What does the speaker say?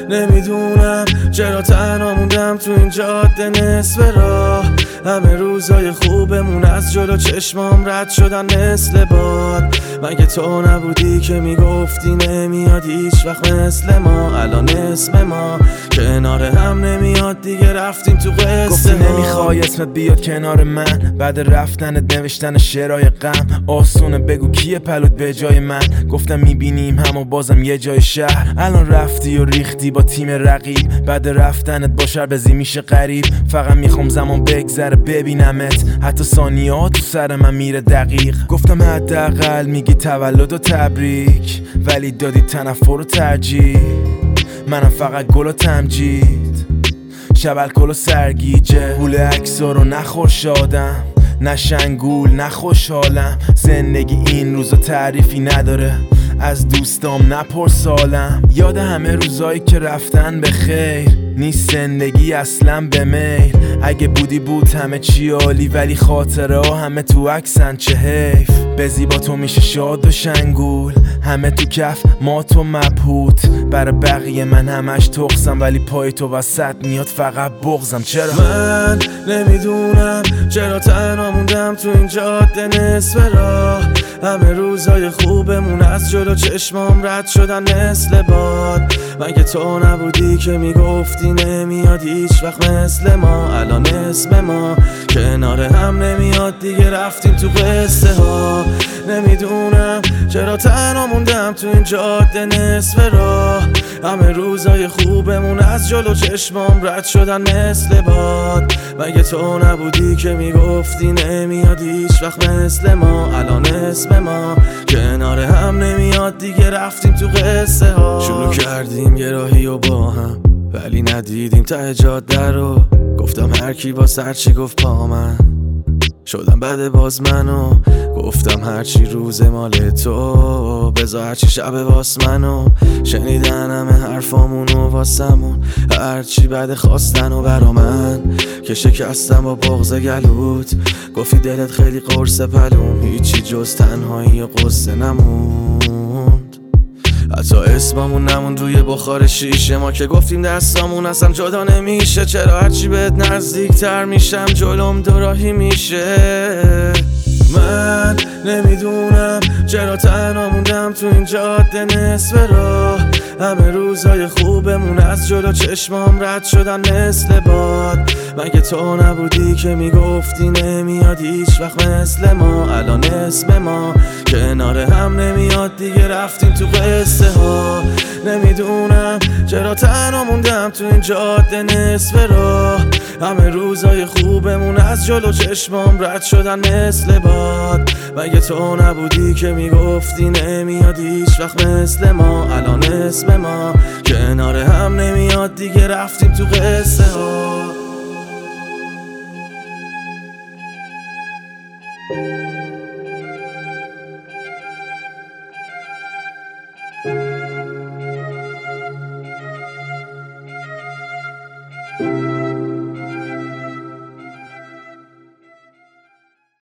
نمیدونم چرا تنها موندم تو این جاده نصف راه. همه روزای خوبمون از جلو چشمام رد شدن مثل باد. مگه تو نبودی که میگفتی نمیاد هیچ وقت مثل ما؟ الان اسم ما کنار هم نمیاد دیگه، رفتیم تو قصه. گفتی نمیخوای اسمت بیاد کنار من، بعد رفتنت نوشتن شعرهای غم. آسونه بگو کیه پلوت به جای من؟ گفتم میبینیم هم و بازم یه جای شهر. الان رفتی و ریختی با تیم رقیب، بعد رفتنت با شربزی میشه غریب. فقط میخوام زمان بگذره ببینمت، حتی ثانیه‌ها تو سر من میره دقیق. گفتم حداقل میگی تولد و تبریک، ولی دادی تنفر و ترجیح. منم فقط گل و تمجید، شب الکل و سرگیجه. گول عکسا رو نخور شادم، نه شنگول نه خوشحالم. زندگی این روزا تعریفی نداره، از دوستام نپرسالم. یاد همه روزایی که رفتن به خیر، نیست زندگی اصلا به میل. اگه بودی بود همه چی عالی، ولی خاطره ها همه تو عکسن، چه حیف. به زیبا تو میشه شاد و شنگول، همه تو کف ما تو مبهوت. برای بقیه من همش تقصم، ولی پای تو وسط میاد فقط بغضم. چرا من نمیدونم چرا تنها موندم تو این جاده نصف راه. همه روزای خوبمون از جلو چشمام رد شدن مثل باد. مگه تو نبودی که میگفتی نمیاد هیچ وقت مثل ما؟ الان اسم ما کنار هم نمیاد دیگه، رفتیم تو قصه ها. نمیدونم چرا تنها موندم تو این جاده نصف راه. همه روزای خوبمون از جلو چشمام رد شدن مثل باد. مگه تو نبودی که میگفتی نمیاد هیچ وقت مثل ما؟ الان اسم ما کنار هم نمیاد دیگه، رفتیم تو قصه ها. شروع کردیم یه راهی و با هم، ولی ندیدیم ته جاده رو. گفتم هر کی با سر چی گفت پا من، شدم بعد باز منو. گفتم هرچی روز مال تو، بذار هرچی شب واس منو. شنیدن همه حرفامونو واسمون، هرچی بعد خواستن و برا من که شکستم با بغض گلوت. گفتی دلت خیلی قرص پلوم، هیچی جز تنهایی و قصه نموند. حتی اسممون نموند روی بخار شیشه ما که گفتیم دستامون اصلا جدا نمیشه. چرا هرچی بهت نزدیک تر میشم جلوم دوراهی میشه؟ من نمیدونم چرا تنها موندم تو این جاده نصف راه. همه روزای خوبمون از جلو چشمام رد شدن مثل باد. مگه تو نبودی که میگفتی نمیاد هیچ وقت مثل ما؟ الان اسم ما کنار هم نمیاد دیگه، رفتیم تو قصه ها. نمیدونم چرا تنها موندم تو این جاده نصف راه. همه روزای خوبمون از جلو چشمام رد شدن مثل باد. مگه تو نبودی که میگفتی نمیاد هیچ وقت مثل ما؟ الان اسم ما کنار هم نمیاد دیگه، رفتیم تو قصه ها.